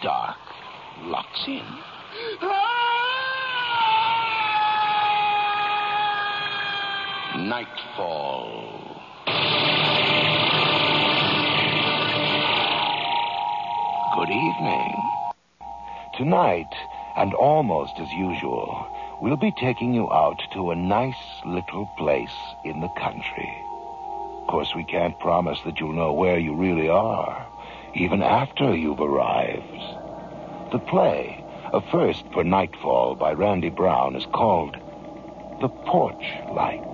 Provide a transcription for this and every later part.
dark locks in. Nightfall. Good evening. Tonight, and almost as usual, we'll be taking you out to a nice little place in the country. Of course, we can't promise that you'll know where you really are, even after you've arrived. The play, a first for Nightfall by Randy Brown, is called The Porch Light.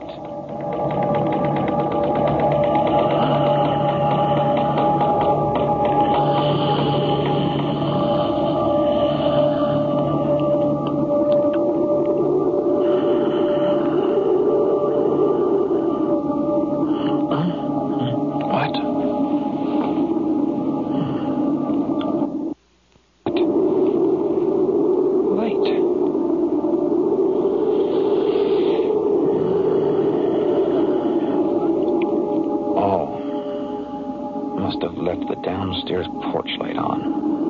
Downstairs porch light on.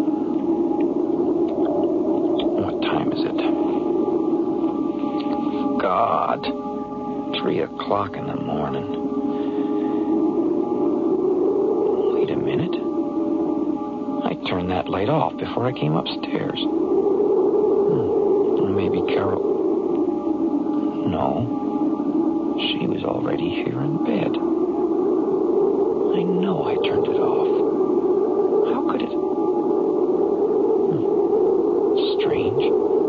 What time is it? God. 3:00 in the morning. Wait a minute. I turned that light off before I came upstairs. Maybe Carol... No. She was already here in bed. I know I turned it off. How could it? Strange.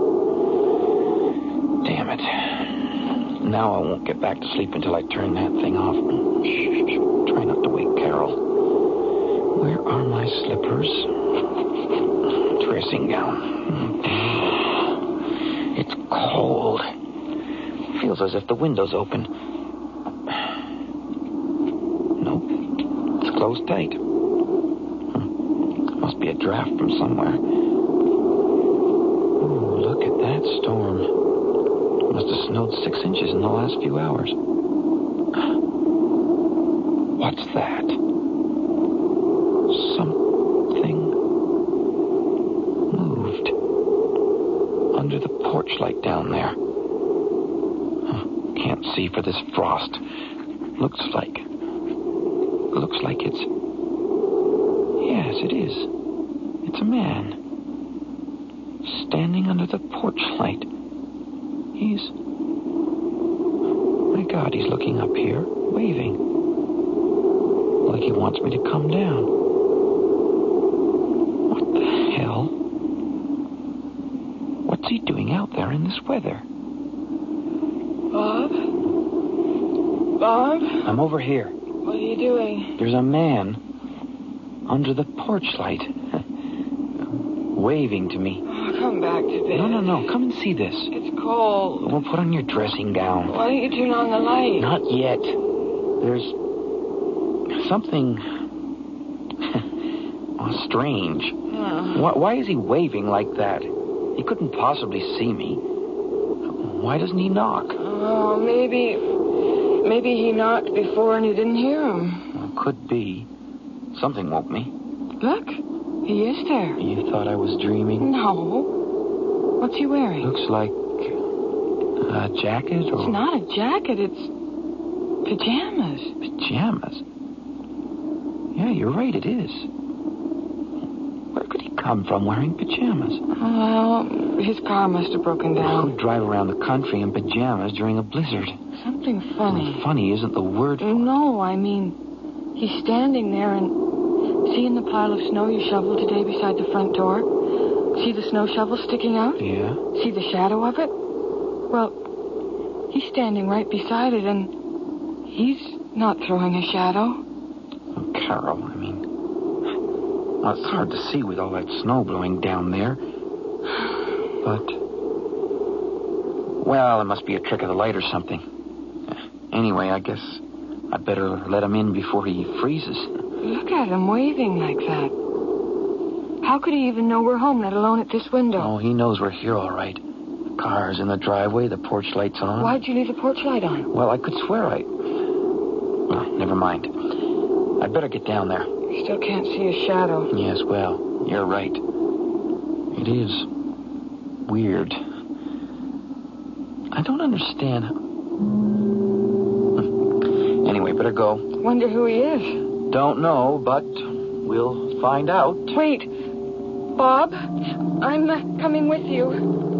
Damn it. Now I won't get back to sleep until I turn that thing off. Shh. Try not to wake Carol. Where are my slippers? Dressing gown. It's cold. Feels as if the window's open. Nope. It's closed tight. Must be a draft from somewhere. Ooh, look at that storm. Must have snowed 6 inches in the last few hours. What's that? Something moved under the porch light down there. Can't see for this frost. Looks like it's... Yes, it is. It's a man. Standing under the porch light. My God, he's looking up here, waving. Like he wants me to come down. What the hell? What's he doing out there in this weather? Bob? Bob? I'm over here. What are you doing? There's a man under the porch light, waving to me. Oh, come back to bed. No. Come and see this. It's cold. Well, put on your dressing gown. Why don't you turn on the light? Not yet. There's something strange. Why is he waving like that? He couldn't possibly see me. Why doesn't he knock? Oh, maybe he knocked before and you didn't hear him. Well, could be. Something woke me. Look, he is there. You thought I was dreaming? No. What's he wearing? Looks like a jacket or... It's not a jacket, it's pajamas. Pajamas? Yeah, you're right, it is. Where could he come from wearing pajamas? Well, his car must have broken down. Who'd drive around the country in pajamas during a blizzard? Something funny. Well, funny isn't the word for it. No, I mean, he's standing there and... Seeing the pile of snow you shoveled today beside the front door? See the snow shovel sticking out? Yeah. See the shadow of it? Well, he's standing right beside it, and he's not throwing a shadow. Oh, Carol, I mean... Well, it's hard to see with all that snow blowing down there. But... Well, it must be a trick of the light or something. Anyway, I guess I'd better let him in before he freezes. Look at him waving like that. How could he even know we're home, let alone at this window? Oh, he knows we're here all right. The car's in the driveway, the porch light's on. Why'd you leave the porch light on? Well, I could swear Well, never mind. I'd better get down there. Still can't see a shadow. Yes, well, you're right. It is weird. I don't understand. Anyway, better go. Wonder who he is. Don't know, but we'll find out. Wait. Bob, I'm coming with you.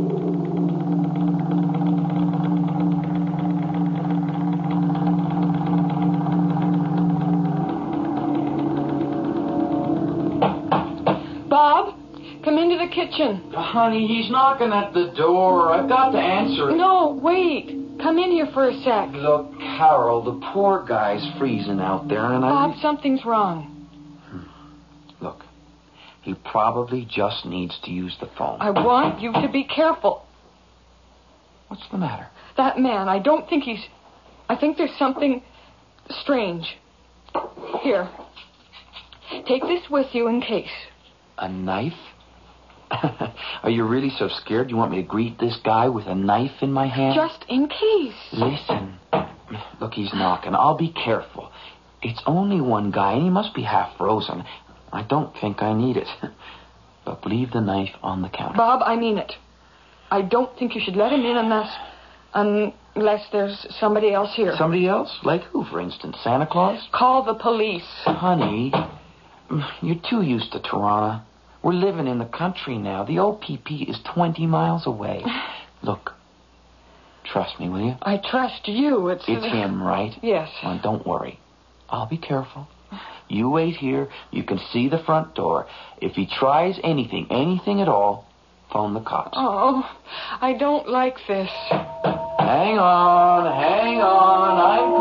Bob, come into the kitchen. Honey, he's knocking at the door. I've got to answer it. No, wait. Come in here for a sec. Look, Carol, the poor guy's freezing out there, and Bob, something's wrong. Look, he probably just needs to use the phone. I want you to be careful. What's the matter? That man, I don't think he's... I think there's something strange. Here. Take this with you in case. A knife? Are you really so scared you want me to greet this guy with a knife in my hand? Just in case. Listen. Look, he's knocking. I'll be careful. It's only one guy, and he must be half frozen. I don't think I need it. But leave the knife on the counter. Bob, I mean it. I don't think you should let him in unless there's somebody else here. Somebody else? Like who, for instance? Santa Claus? Call the police. Honey, you're too used to Toronto. We're living in the country now. The OPP is 20 miles away. Look, trust me, will you? I trust you. It's him, right? Yes. Well, don't worry. I'll be careful. You wait here. You can see the front door. If he tries anything at all, phone the cops. Oh, I don't like this. Hang on. I'm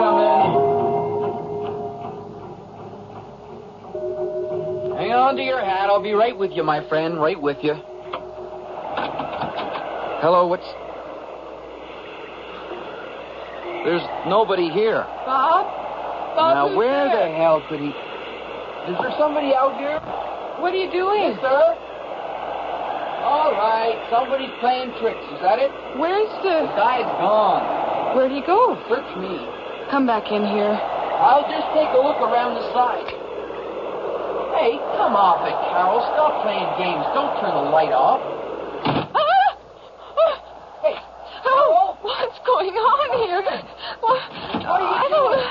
coming. Hang on to your hat. I'll be right with you, my friend. Right with you. Hello, There's nobody here. Bob? Now, who's where there? the hell could he... Is there somebody out here? What are you doing? Yes, sir. All right, somebody's playing tricks. Is that it? Where's The guy's gone. Where'd he go? Search me. Come back in here. I'll just take a look around the side. Hey, come off it, Carol. Stop playing games. Don't turn the light off. Hey, Carol. What's going on here? What are you doing?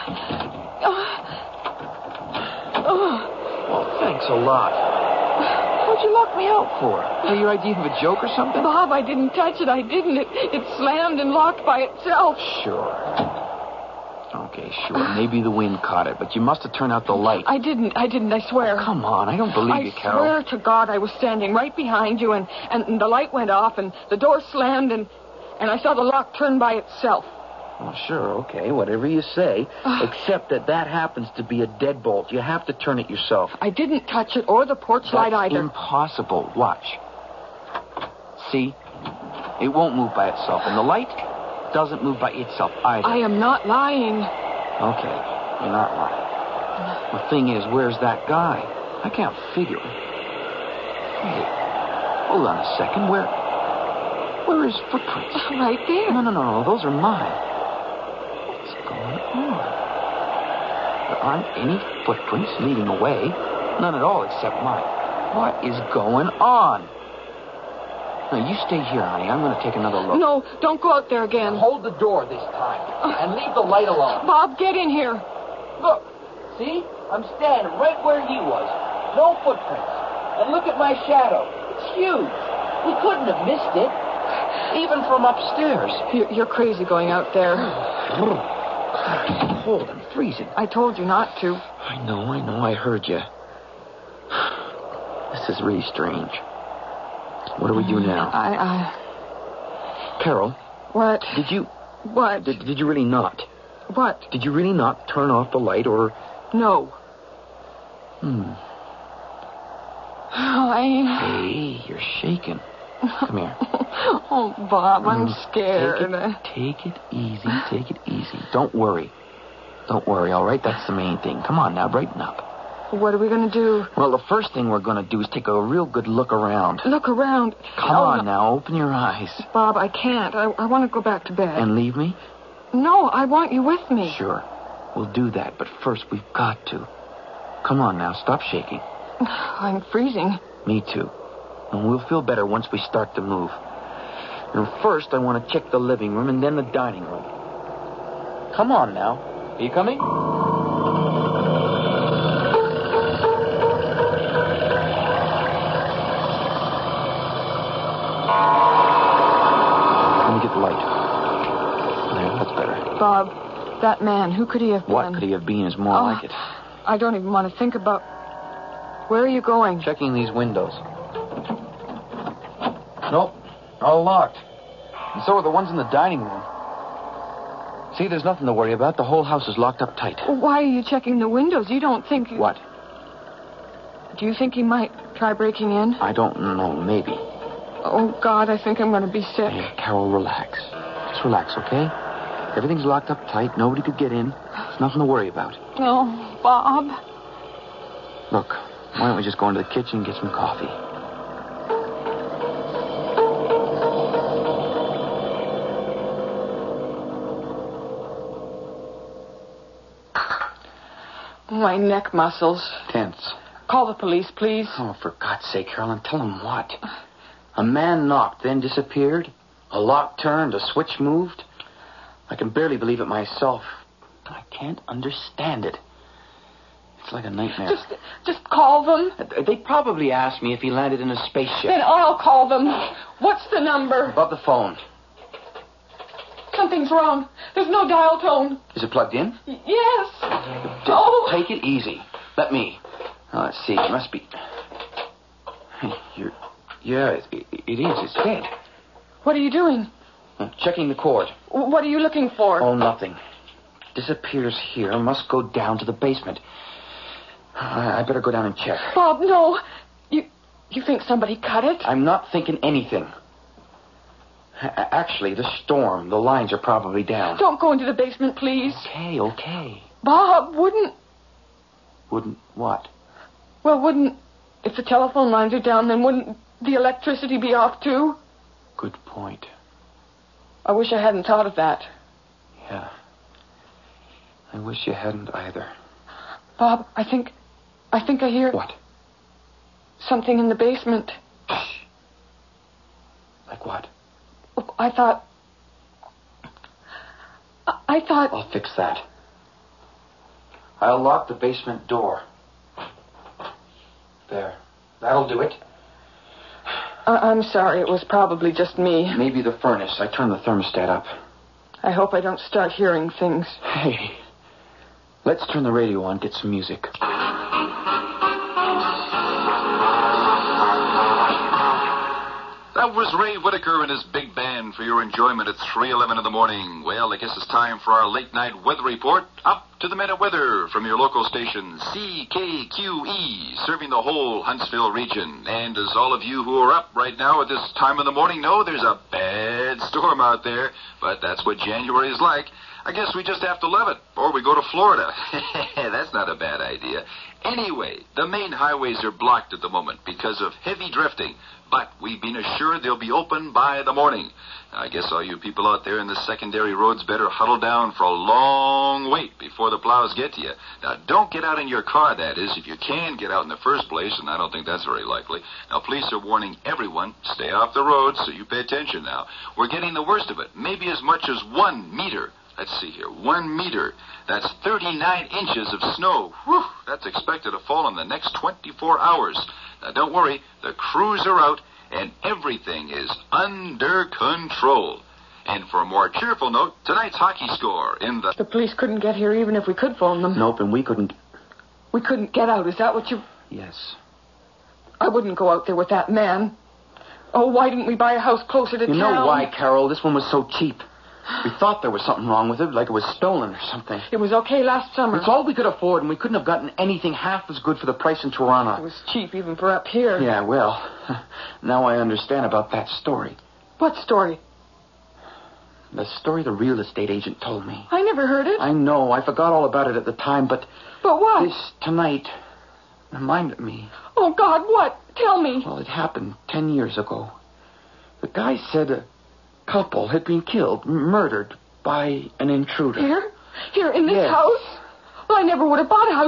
Well, thanks a lot. What'd you lock me out for? For your idea of a joke or something? Bob, I didn't touch it. I didn't. It slammed and locked by itself. Sure. Okay, sure. Maybe the wind caught it, but you must have turned out the light. I didn't, I swear. Oh, come on, I don't believe you, Carol. I swear to God I was standing right behind you, and the light went off, and the door slammed, and I saw the lock turn by itself. Well, sure, okay, whatever you say, except that happens to be a deadbolt. You have to turn it yourself. I didn't touch it or the porch light either. Impossible. Watch. See? It won't move by itself, and the light doesn't move by itself either. I am not lying. Okay, you're not lying. The thing is, where's that guy? I can't figure it. Hey, hold on a second. Where are his footprints? Right there. No, those are mine. What's going on? There aren't any footprints leading away. None at all except mine. What is going on? Now, you stay here, honey. I'm going to take another look. No, don't go out there again. Hold the door this time. And leave the light alone. Bob, get in here. Look. See? I'm standing right where he was. No footprints. And look at my shadow. It's huge. We couldn't have missed it. Even from upstairs. You're crazy going out there. Cold. I'm freezing. I told you not to. I know. I heard you. This is really strange. What do we do now? Carol. What? Did you... What? Did you really not? What? Did you really not turn off the light, or... No. Hey, you're shaking. Come here. Oh, Bob, I'm scared. Take it easy. Don't worry, all right? That's the main thing. Come on now, brighten up. What are we going to do? Well, the first thing we're going to do is take a real good look around. Look around. Come on now, open your eyes. Bob, I can't. I want to go back to bed. And leave me? No, I want you with me. Sure. We'll do that, but first we've got to. Come on now, stop shaking. I'm freezing. Me too. And we'll feel better once we start to move. And first, I want to check the living room and then the dining room. Come on now. Are you coming? Let me get the light. There, that's better. Bob, that man, who could he have been? What could he have been is more like it. I don't even want to think about... Where are you going? Checking these windows. Nope, all locked. And so are the ones in the dining room. See, there's nothing to worry about. The whole house is locked up tight. Well, why are you checking the windows? You don't think... What? Do you think he might try breaking in? I don't know, maybe. Oh, God, I think I'm going to be sick. Hey, Carol, relax. Just relax, okay? Everything's locked up tight. Nobody could get in. There's nothing to worry about. Oh, Bob. Look, why don't we just go into the kitchen and get some coffee? My neck muscles. Tense. Call the police, please. Oh, for God's sake, Carolyn, tell them what? A man knocked, then disappeared. A lock turned, a switch moved. I can barely believe it myself. I can't understand it. It's like a nightmare. Just call them. They'd probably ask me if he landed in a spaceship. Then I'll call them. What's the number? Above the phone. Something's wrong. There's no dial tone. Is it plugged in? Yes. Just take it easy. Let me. Oh, let's see. It must be... Yeah, it is. It's dead. What are you doing? Checking the cord. What are you looking for? Oh, nothing. Disappears here. Must go down to the basement. I better go down and check. Bob, no. You think somebody cut it? I'm not thinking anything. Actually, the storm. The lines are probably down. Don't go into the basement, please. Okay. Bob, wouldn't... Wouldn't what? Well, wouldn't... If the telephone lines are down, then wouldn't the electricity be off, too? Good point. I wish I hadn't thought of that. Yeah. I wish you hadn't either. Bob, I think I hear... What? Something in the basement. Shh. Like what? I thought... I'll fix that. I'll lock the basement door. There. That'll do it. I'm sorry. It was probably just me. Maybe the furnace. I turned the thermostat up. I hope I don't start hearing things. Hey. Let's turn the radio on, get some music. That was Ray Whitaker and his big band for your enjoyment at 3:11 in the morning. Well, I guess it's time for our late night weather report. Up to the minute weather from your local station, CKQE, serving the whole Huntsville region. And as all of you who are up right now at this time of the morning know, there's a bad storm out there. But that's what January is like. I guess we just have to love it, or we go to Florida. That's not a bad idea. Anyway, the main highways are blocked at the moment because of heavy drifting, but we've been assured they'll be open by the morning. I guess all you people out there in the secondary roads better huddle down for a long wait before the plows get to you. Now, don't get out in your car, that is, if you can get out in the first place, and I don't think that's very likely. Now, police are warning everyone, stay off the road, so you pay attention now. We're getting the worst of it, maybe as much as 1 meter. Let's see here, 1 meter. That's 39 inches of snow. Whew, that's expected to fall in the next 24 hours. Now, don't worry, the crews are out, and everything is under control. And for a more cheerful note, tonight's hockey score in the... The police couldn't get here even if we could phone them. Nope, and we couldn't... We couldn't get out, is that what you... Yes. I wouldn't go out there with that man. Oh, why didn't we buy a house closer to town? You know why, Carol? This one was so cheap. We thought there was something wrong with it, like it was stolen or something. It was okay last summer. It's all we could afford, and we couldn't have gotten anything half as good for the price in Toronto. It was cheap even for up here. Yeah, well, now I understand about that story. What story? The story the real estate agent told me. I never heard it. I know. I forgot all about it at the time, but... But what? This tonight reminded me. Oh, God, what? Tell me. Well, it happened 10 years ago. The guy said a couple had been killed, murdered by an intruder. Here in this Yes. house? Well, I never would have bought a house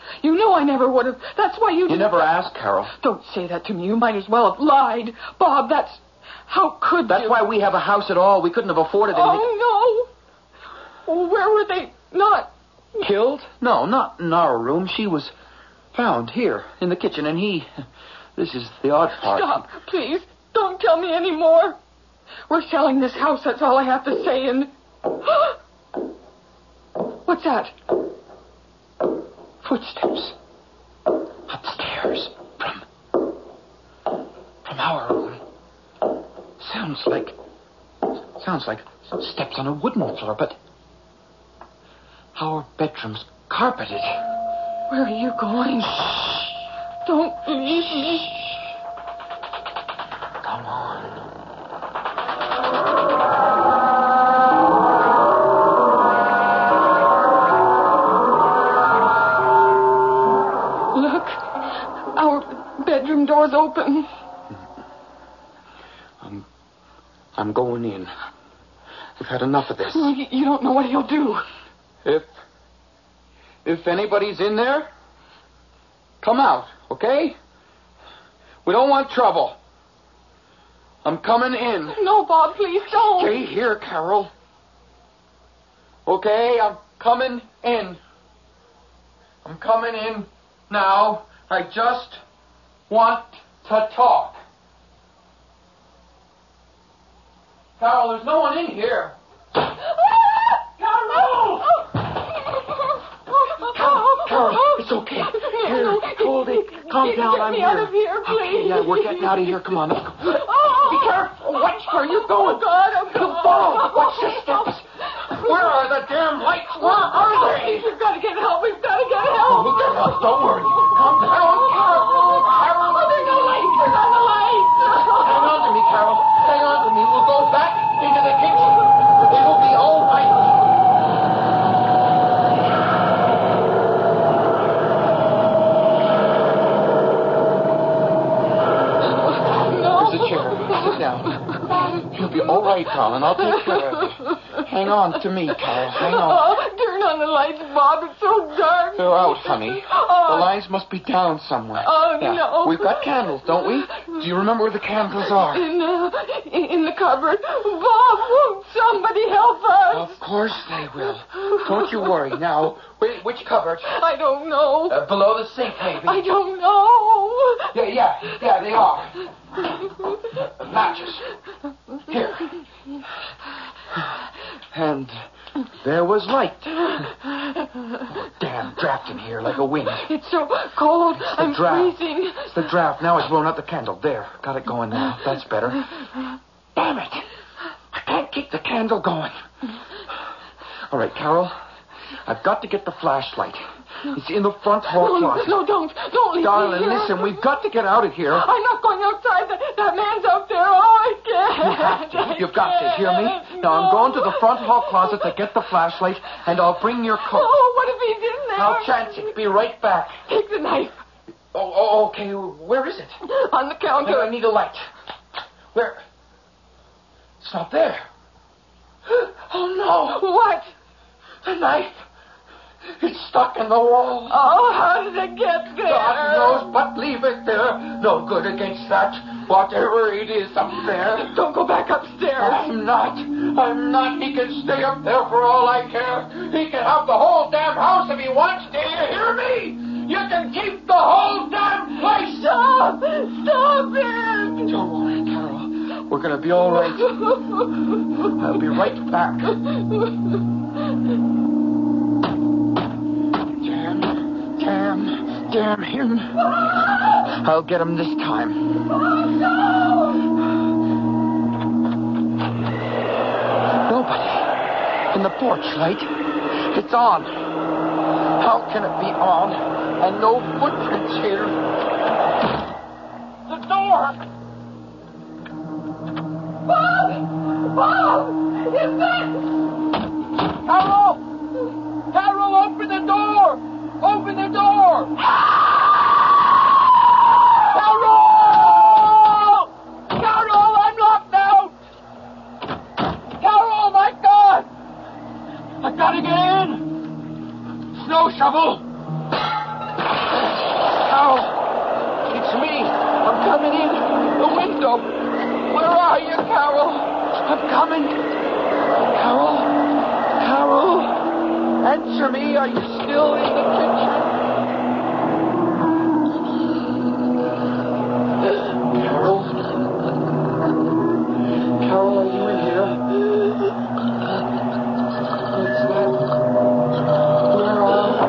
You know I never would have. That's why you You never asked, Carol. Don't say that to me. You might as well have lied. Bob, that's... How could That's you? why we have a house at all. We couldn't have afforded anything. Oh, no. Well, where were they? Not... Killed? No, not in our room. She was found here in the kitchen, and he... This is the odd part. Stop, please. Don't tell me any more. We're selling this house, that's all I have to say, and... What's that? Footsteps. Upstairs. From our room. Sounds like steps on a wooden floor, but... Our bedroom's carpeted. Where are you going? Don't leave me. Come on. Look, our bedroom door's open. I'm going in. We've had enough of this. You don't know what he'll do. If anybody's in there, come out, okay? We don't want trouble. I'm coming in. No, Bob, please don't. Stay here, Carol. Okay, I'm coming in. I'm coming in now. I just want to talk. Carol, there's no one in here. Carol! Carol, it's okay. Here, hold it. Calm down, I'm here. Get me out of here, please. Okay, yeah, we're getting out of here. Come on, let's go. Oh. Be careful. Watch where you're going. Oh, God, I'm It'll fall. Watch your steps. Where are the damn lights? Where are they? We've got to get help. We've got to get help. We'll get help. Don't worry. Calm down, Carol. Carol, There's no lights. There's not the lights. hang on to me, Carol. Hang on to me. We'll go back into the kitchen. It'll be all right. There's a chair. Sit down. You'll be all right, darling. I'll take care of it. Hang on to me, Carol. Hang on. Oh, turn on the lights, Bob. It's so dark. They're out, honey. The lines must be down somewhere. Oh, no. We've got candles, don't we? Do you remember where the candles are? In the cupboard. Bob, won't somebody help us? Of course they will. Don't you worry. Now, which cupboard? I don't know. Below the sink, maybe. I don't know. Yeah, they are. Matches. Here. And there was light. Oh, damn draft in here like a wind. It's so cold. I'm draft. freezing. It's the draft. Now it's blowing out the candle. There. Got it going now. That's better. Damn it. I can't keep the candle going. All right, Carol. I've got to get the flashlight. It's in the front hall closet. No, don't leave Darling, me here. listen, we've got to get out of here. I'm not going outside. That man's out there. Oh, I can't. You have to. You've got to. Hear me? Now, I'm going to the front hall closet to get the flashlight, and I'll bring your coat. Oh, what if he's in there? I'll chance it. Be right back. Take the knife. Oh, okay. Where is it? On the counter. I need a light. Where? It's not there. Oh, no. What? The knife. It's stuck in the wall. Oh, how did it get there? God knows, but leave it there. No good against that. Whatever it is up there. Don't go back upstairs. I'm not. He can stay up there for all I care. He can have the whole damn house if he wants. Do you hear me? You can keep the whole damn place. Stop it. Don't worry, Carol. We're going to be all right. I'll be right back. Damn him. I'll get him this time. Nobody. In the porch light. It's on. How can it be on and no footprints here? The door. Bob! Is that... Carol, open the door! Open the door! Carol, I'm locked out! Carol, my God! I gotta get in! Snow shovel! coming in. The window. Where are you, Carol? I'm coming. Carol? Carol? Answer me. Are you still in the kitchen? Carol? Carol, are you in here? What's that? Where are you?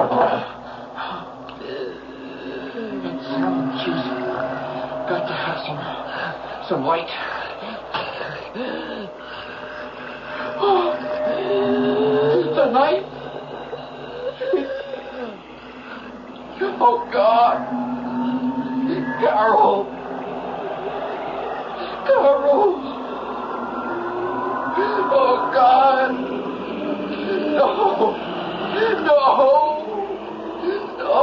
It's juice. Got to have some light. Oh, the knife. Oh, God. Carol. Carol. Oh, God. No. No. No.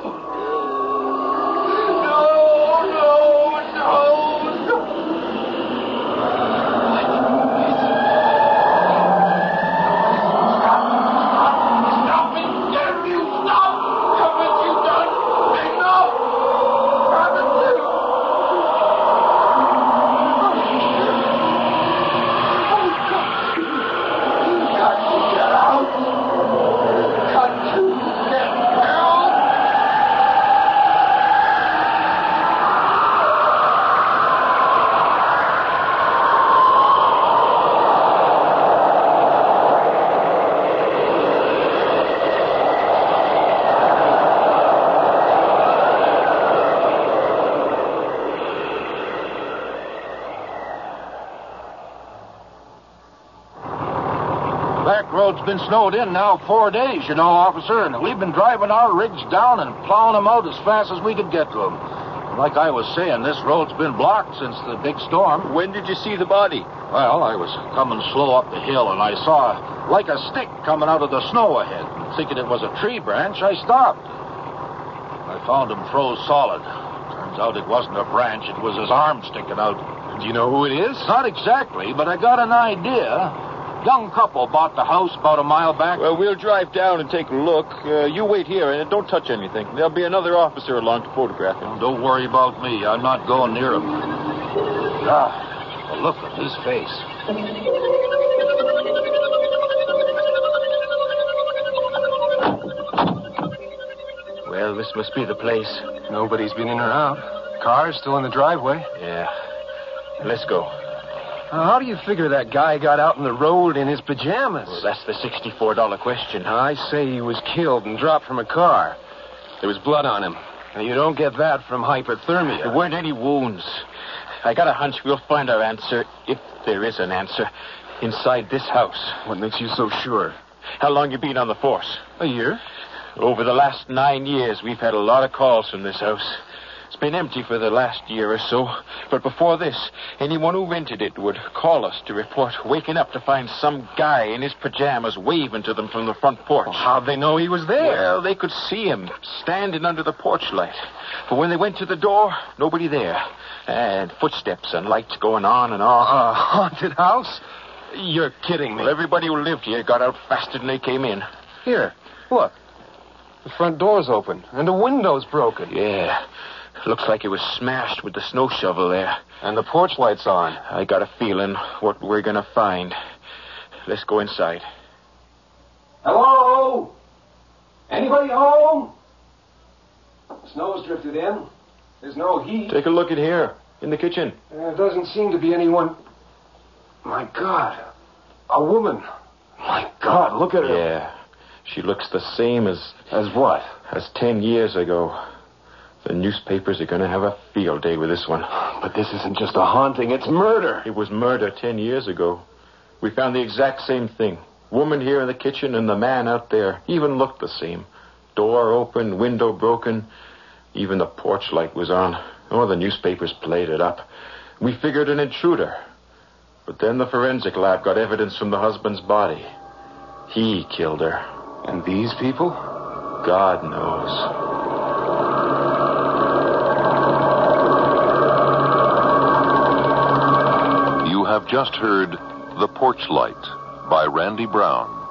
Road's been snowed in now 4 days, you know, officer, and we've been driving our rigs down and plowing them out as fast as we could get to them. Like I was saying, this road's been blocked since the big storm. When did you see the body? Well, I was coming slow up the hill, and I saw like a stick coming out of the snow ahead. Thinking it was a tree branch, I stopped. I found him froze solid. Turns out it wasn't a branch, it was his arm sticking out. Do you know who it is? Not exactly, but I got an idea. Young couple bought the house about a mile back. Well, we'll drive down and take a look. You wait here and don't touch anything. There'll be another officer along to photograph him. Don't worry about me. I'm not going near him. Well, look at his face. Well, this must be the place. Nobody's been in or out. Car's still in the driveway. Yeah. Let's go. How do you figure that guy got out in the road in his pajamas? Well, that's the $64 question. I say he was killed and dropped from a car. There was blood on him. Now, you don't get that from hypothermia. There weren't any wounds. I got a hunch we'll find our answer, if there is an answer, inside this house. What makes you so sure? How long you been on the force? A year. Over the last 9 years, we've had a lot of calls from this house. It's been empty for the last year or so. But before this, anyone who rented it would call us to report waking up to find some guy in his pajamas waving to them from the front porch. Well, how'd they know he was there? Well, they could see him standing under the porch light. But when they went to the door, nobody there. And footsteps and lights going on and off. A haunted house? You're kidding me. Well, everybody who lived here got out faster than they came in. Here, look. The front door's open, and the window's broken. Yeah. Looks like it was smashed with the snow shovel there. And the porch light's on. I got a feeling what we're going to find. Let's go inside. Hello? Anybody home? The snow's drifted in. There's no heat. Take a look in here, in the kitchen. There doesn't seem to be anyone. My God. A woman. My God, look at her. Yeah. She looks the same as... As what? As 10 years ago. The newspapers are going to have a field day with this one. But this isn't just a haunting, it's murder. It was murder 10 years ago. We found the exact same thing. Woman here in the kitchen and the man out there even looked the same. Door open, window broken. Even the porch light was on. Oh, the newspapers played it up. We figured an intruder. But then the forensic lab got evidence from the husband's body. He killed her. And these people? God knows. You have just heard The Porch Light by Randy Brown.